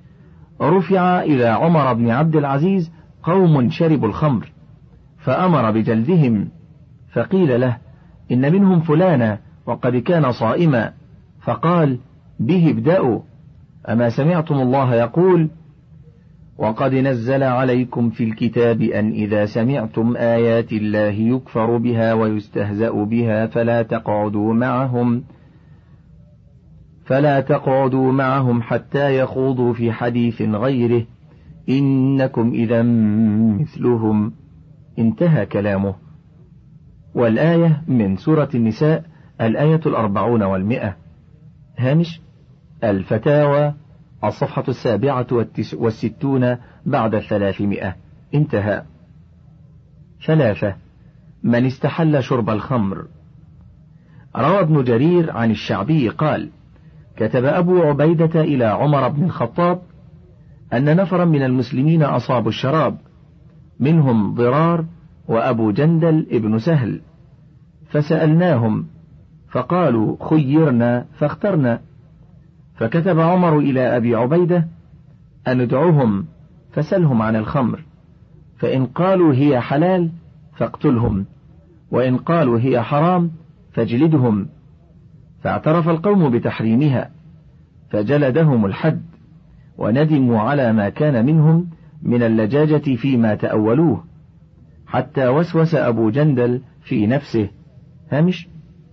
رفع إلى عمر بن عبد العزيز قوم شربوا الخمر فأمر بجلدهم، فقيل له: إن منهم فلانا وقد كان صائما، فقال: به ابدأوا، أما سمعتم الله يقول: وقد نزل عليكم في الكتاب أن إذا سمعتم آيات الله يكفر بها ويستهزأ بها فلا تقعدوا معهم فلا تقعدوا معهم حتى يخوضوا في حديث غيره إنكم إذا مثلهم. انتهى كلامه. والآية من سورة النساء الآية الأربعون والمئة. هامش الفتاوى الصفحة السابعة والستون بعد الثلاثمائة. انتهى. ثلاثة. من استحل شرب الخمر. روى ابن جرير عن الشعبي قال: كتب أبو عبيدة إلى عمر بن الخطاب أن نفرا من المسلمين أصابوا الشراب، منهم ضرار وأبو جندل ابن سهل، فسألناهم فقالوا خيرنا فاخترنا. فكتب عمر إلى أبي عبيدة أن ادعوهم فسلهم عن الخمر، فإن قالوا هي حلال فاقتلهم، وإن قالوا هي حرام فاجلدهم. فاعترف القوم بتحريمها فجلدهم الحد، وندموا على ما كان منهم من اللجاجة فيما تأولوه، حتى وسوس أبو جندل في نفسه. هامش: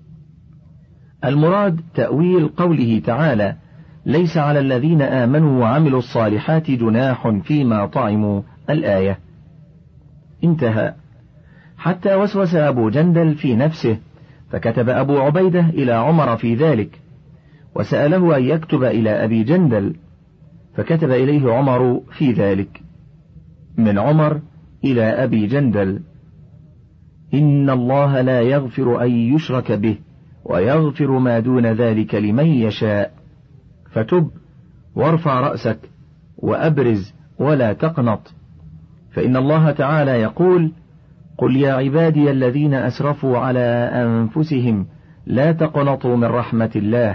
المراد تأويل قوله تعالى: ليس على الذين آمنوا وعملوا الصالحات جناح فيما طعموا، الآية. انتهى. حتى وسوس أبو جندل في نفسه، فكتب أبو عبيدة إلى عمر في ذلك، وسأله أن يكتب إلى أبي جندل، فكتب إليه عمر في ذلك. من عمر إلى أبي جندل: إن الله لا يغفر أن يشرك به ويغفر ما دون ذلك لمن يشاء، فتب وارفع رأسك وأبرز ولا تقنط، فإن الله تعالى يقول: قل يا عبادي الذين أسرفوا على أنفسهم لا تقنطوا من رحمة الله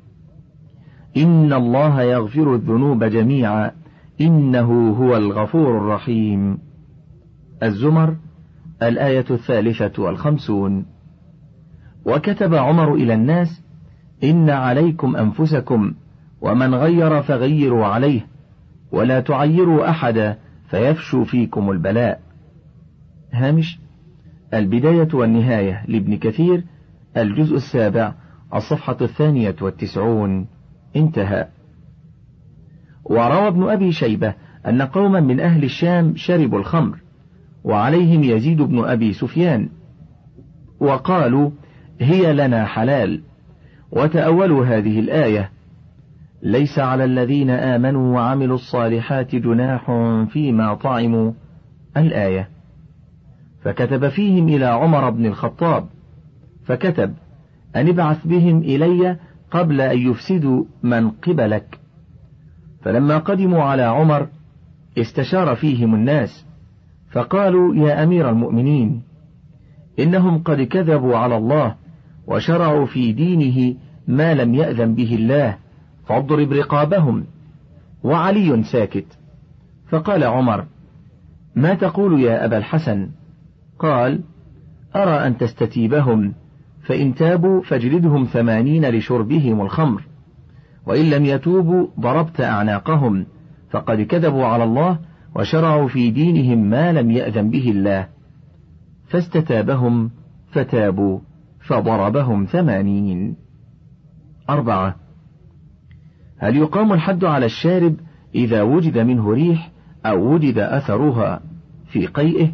إن الله يغفر الذنوب جميعا إنه هو الغفور الرحيم. الزمر، الآية الثالثة والخمسون. وكتب عمر إلى الناس: إن عليكم أنفسكم، ومن غير فغيروا عليه، ولا تعيروا أحدا فيفشو فيكم البلاء. هامش: البداية والنهاية لابن كثير، الجزء السابع، الصفحة الثانية والتسعون. انتهى. وروى ابن أبي شيبة أن قوما من أهل الشام شربوا الخمر، وعليهم يزيد بن أبي سفيان، وقالوا: هي لنا حلال، وتأولوا هذه الآية: ليس على الذين آمنوا وعملوا الصالحات جناح فيما طعموا، الآية. فكتب فيهم إلى عمر بن الخطاب، فكتب: أن ابعث بهم إلي قبل أن يفسدوا من قبلك. فلما قدموا على عمر استشار فيهم الناس، فقالوا: يا أمير المؤمنين، إنهم قد كذبوا على الله وشرعوا في دينه ما لم يأذن به الله، فاضرب رقابهم. وعلي ساكت. فقال عمر: ما تقول يا أبا الحسن؟ قال: أرى أن تستتيبهم، فإن تابوا فاجلدهم ثمانين لشربهم الخمر، وإن لم يتوبوا ضربت أعناقهم، فقد كذبوا على الله وشرعوا في دينهم ما لم يأذن به الله. فاستتابهم فتابوا، فضربهم ثمانين. أربعة: هل يقام الحد على الشارب إذا وجد منه ريح أو وجد أثرها في قيئه؟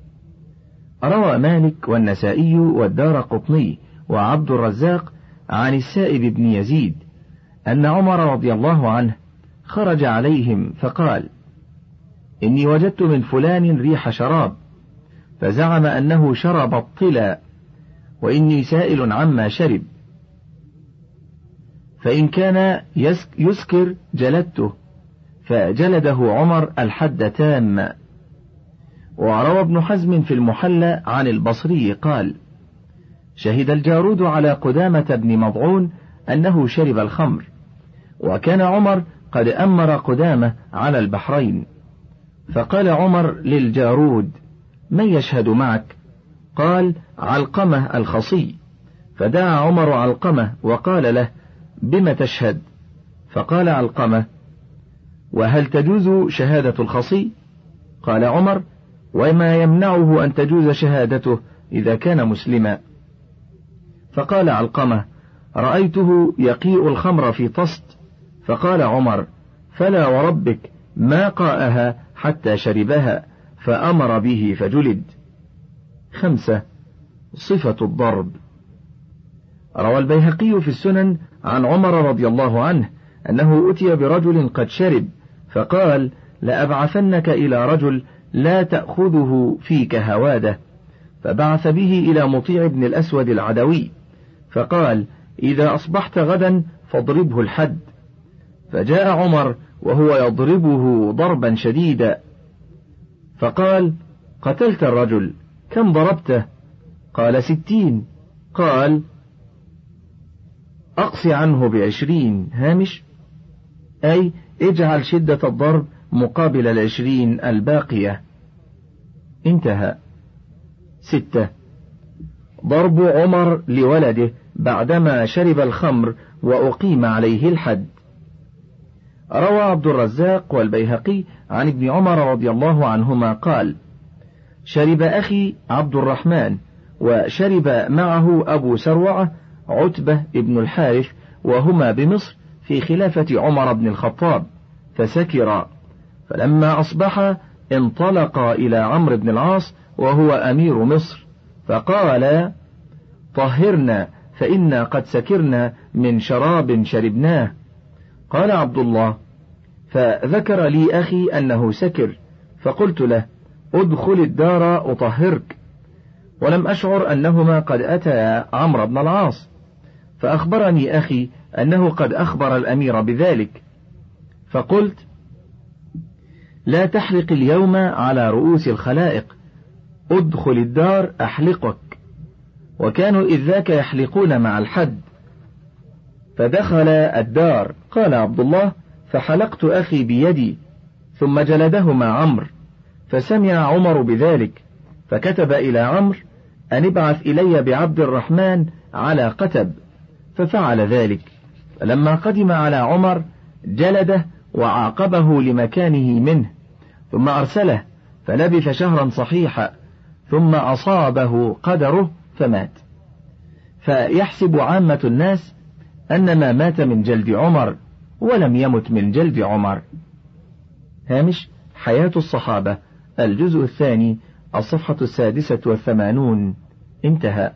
روى مالك والنسائي والدار قطني وعبد الرزاق عن السائب بن يزيد أن عمر رضي الله عنه خرج عليهم فقال: إني وجدت من فلان ريح شراب، فزعم أنه شرب الطلا، وإني سائل عما شرب، فإن كان يسكر جلدته، فجلده عمر الحد تام. وروى ابن حزم في المحلى عن البصري قال: شهد الجارود على قدامة بن مضعون أنه شرب الخمر، وكان عمر قد أمر قدامة على البحرين، فقال عمر للجارود: من يشهد معك؟ قال: علقمة الخصي. فدعا عمر علقمة وقال له: بم تشهد؟ فقال علقمة: وهل تجوز شهادة الخصي؟ قال عمر: وما يمنعه أن تجوز شهادته إذا كان مسلما. فقال علقمة: رأيته يقيء الخمر في طست. فقال عمر: فلا وربك ما قاءها حتى شربها، فأمر به فجلد. خمسة: صفة الضرب. روى البيهقي في السنن عن عمر رضي الله عنه أنه أتي برجل قد شرب، فقال: لأبعثنك إلى رجل لا تأخذه فيك هواده. فبعث به إلى مطيع بن الأسود العدوي، فقال: إذا أصبحت غدا فاضربه الحد. فجاء عمر وهو يضربه ضربا شديدا، فقال: قتلت الرجل، كم ضربته؟ قال: ستين. قال: أقص عنه بعشرين. هامش: أي اجعل شدة الضرب مقابل العشرين الباقية. انتهى. ستة: ضرب عمر لولده بعدما شرب الخمر وأقيم عليه الحد. روى عبد الرزاق والبيهقي عن ابن عمر رضي الله عنهما قال: شرب أخي عبد الرحمن وشرب معه أبو سروعة عتبة ابن الحارث وهما بمصر في خلافة عمر بن الخطاب فسكرا، فلما أصبح انطلقا إلى عمرو بن العاص وهو أمير مصر فقال: طهرنا فإنا قد سكرنا من شراب شربناه. قال عبد الله: فذكر لي أخي أنه سكر، فقلت له: ادخل الدار أطهرك، ولم أشعر أنهما قد أتيا عمرو بن العاص، فأخبرني أخي أنه قد أخبر الأمير بذلك، فقلت: لا تحلق اليوم على رؤوس الخلائق، ادخل الدار أحلقك. وكانوا إذ ذاك يحلقون مع الحد، فدخل الدار. قال عبد الله: فحلقت أخي بيدي ثم جلده مع عمرو، فسمع عمر بذلك فكتب إلى عمرو أن ابعث إلي بعبد الرحمن على قتب، ففعل ذلك. فلما قدم على عمر جلده وعاقبه لمكانه منه، ثم أرسله فلبث شهرا صحيحا، ثم أصابه قدره فمات. فيحسب عامة الناس أن ما مات من جلد عمر ولم يمت من جلد عمر. هامش حياة الصحابة، الجزء الثاني، الصفحة السادسة والثمانون، انتهى.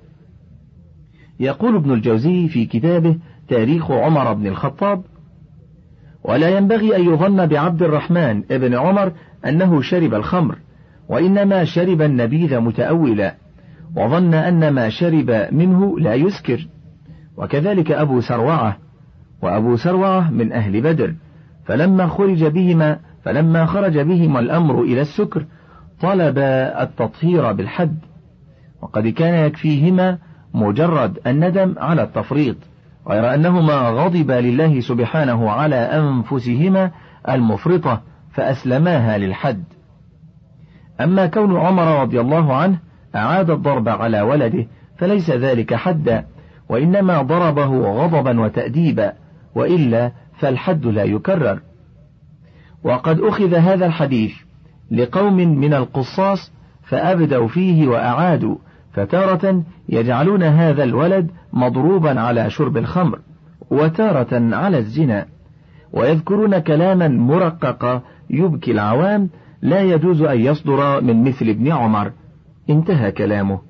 يقول ابن الجوزي في كتابه تاريخ عمر بن الخطاب: ولا ينبغي أن يظن بعبد الرحمن ابن عمر أنه شرب الخمر، وإنما شرب النبيذ متأولا، وظن أن ما شرب منه لا يسكر. وكذلك أبو سروعة، وأبو سروعة من أهل بدر، فلما خرج بهما فلما خرج بهما الأمر إلى السكر طلب التطهير بالحد، وقد كان يكفيهما مجرد الندم على التفريط، غير أنهما غضبا لله سبحانه على أنفسهما المفرطة فأسلماها للحد. أما كون عمر رضي الله عنه أعاد الضرب على ولده فليس ذلك حدا، وإنما ضربه غضبا وتأديبا، وإلا فالحد لا يكرر. وقد أخذ هذا الحديث لقوم من القصاص فأبدوا فيه وأعادوا، فتارة يجعلون هذا الولد مضروبا على شرب الخمر، وتارة على الزنا، ويذكرون كلاما مرققا يبكي العوام لا يجوز أن يصدر من مثل ابن عمر. انتهى كلامه.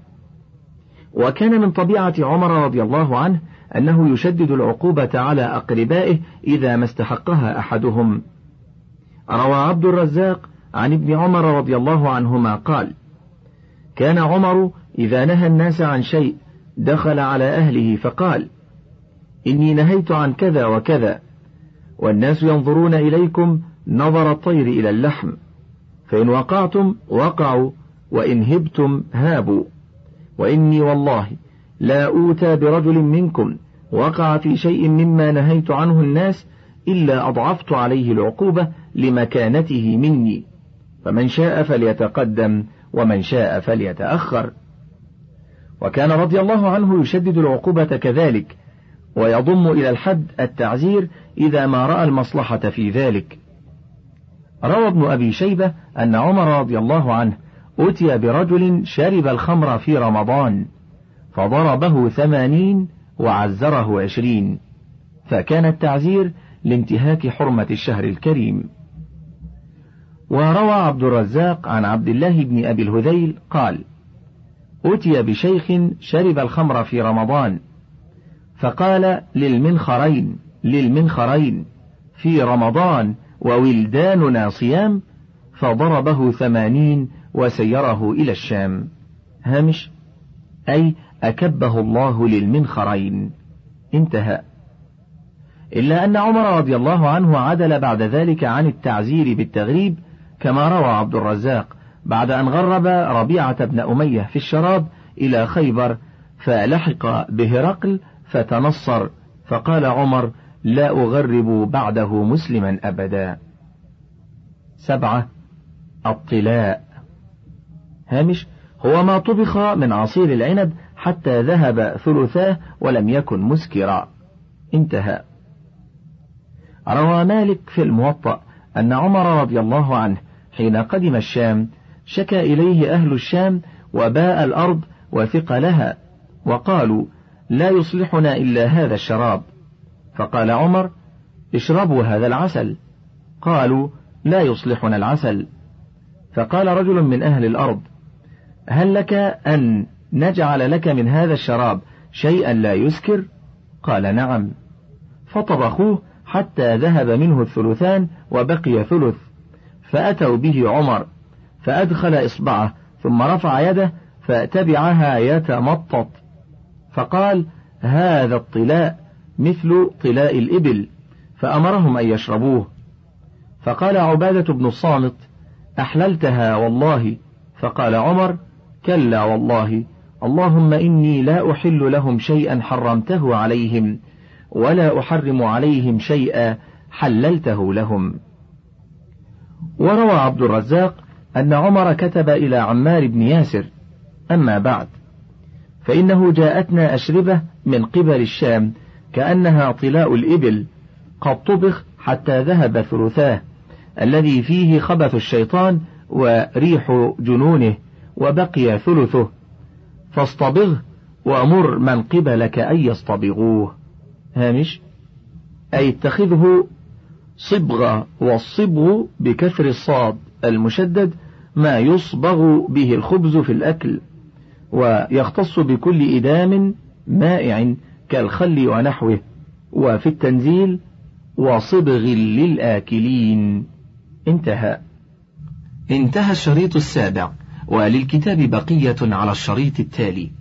وكان من طبيعة عمر رضي الله عنه أنه يشدد العقوبة على أقربائه إذا ما استحقها أحدهم. روى عبد الرزاق عن ابن عمر رضي الله عنهما قال: كان عمر إذا نهى الناس عن شيء دخل على أهله فقال: إني نهيت عن كذا وكذا، والناس ينظرون إليكم نظر الطير إلى اللحم، فإن وقعتم وقعوا، وإن هبتم هابوا، وإني والله لا أوتى برجل منكم وقع في شيء مما نهيت عنه الناس إلا أضعفت عليه العقوبة لمكانته مني، فمن شاء فليتقدم ومن شاء فليتأخر. وكان رضي الله عنه يشدد العقوبة كذلك، ويضم إلى الحد التعزير إذا ما رأى المصلحة في ذلك. روى ابن أبي شيبة أن عمر رضي الله عنه أتي برجل شرب الخمر في رمضان فضربه ثمانين وعزره عشرين، فكان التعزير لانتهاك حرمة الشهر الكريم. وروى عبد الرزاق عن عبد الله بن أبي الهذيل قال: أتي بشيخ شرب الخمر في رمضان فقال: للمنخرين للمنخرين في رمضان وولداننا صيام، فضربه ثمانين وسيره إلى الشام. هامش أي أكبه الله للمنخرين. انتهى. إلا أن عمر رضي الله عنه عدل بعد ذلك عن التعزير بالتغريب، كما روى عبد الرزاق بعد أن غرب ربيعة بن أمية في الشراب إلى خيبر، فلحق بهرقل فتنصر، فقال عمر: لا أغرب بعده مسلما أبدا. سبعة. الطلاء. هامش هو ما طبخ من عصير العنب حتى ذهب ثلثاه ولم يكن مسكرا. انتهى. روى مالك في الموطأ أن عمر رضي الله عنه حين قدم الشام شكى إليه أهل الشام وباء الأرض وثقلها، وقالوا لا يصلحنا إلا هذا الشراب، فقال عمر اشربوا هذا العسل، قالوا لا يصلحنا العسل، فقال رجل من أهل الأرض هل لك أن نجعل لك من هذا الشراب شيئا لا يسكر؟ قال نعم، فطبخوه حتى ذهب منه الثلثان وبقي ثلث، فأتوا به عمر فأدخل إصبعه ثم رفع يده فاتبعها يتمطط، فقال هذا الطلاء مثل طلاء الإبل، فأمرهم أن يشربوه. فقال عبادة بن الصامت أحللتها والله، فقال عمر كلا والله، اللهم إني لا أحل لهم شيئا حرمته عليهم ولا أحرم عليهم شيئا حللته لهم. وروى عبد الرزاق أن عمر كتب إلى عمار بن ياسر أما بعد فإنه جاءتنا أشربة من قبل الشام كأنها طلاء الإبل قد طبخ حتى ذهب ثلثاه الذي فيه خبث الشيطان وريح جنونه وبقي ثلثه، فاصطبغه وأمر من قبلك أن يصطبغوه. هامش أي اتخذه صبغة، والصبغ بكسر الصاد المشدد ما يصبغ به الخبز في الأكل، ويختص بكل إدام مائع كالخل ونحوه، وفي التنزيل وصبغ للآكلين. انتهى. انتهى الشريط السابع، وللكتاب بقية على الشريط التالي.